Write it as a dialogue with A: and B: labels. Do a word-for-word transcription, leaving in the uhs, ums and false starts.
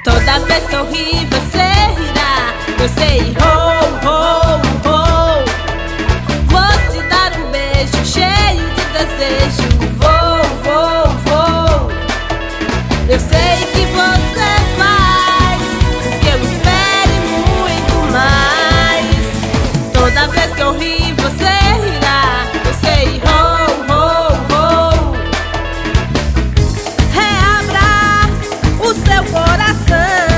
A: Toda vez que eu rir, você rirá. Eu sei, ho, ho, ho. Vou te dar um beijo cheio de desejo. Vou, vou, vou. Eu sei que você faz que eu espere muito mais. Toda vez que eu rir, você rirá. Eu sei, ho, ho, ho. Reabra o seu coração.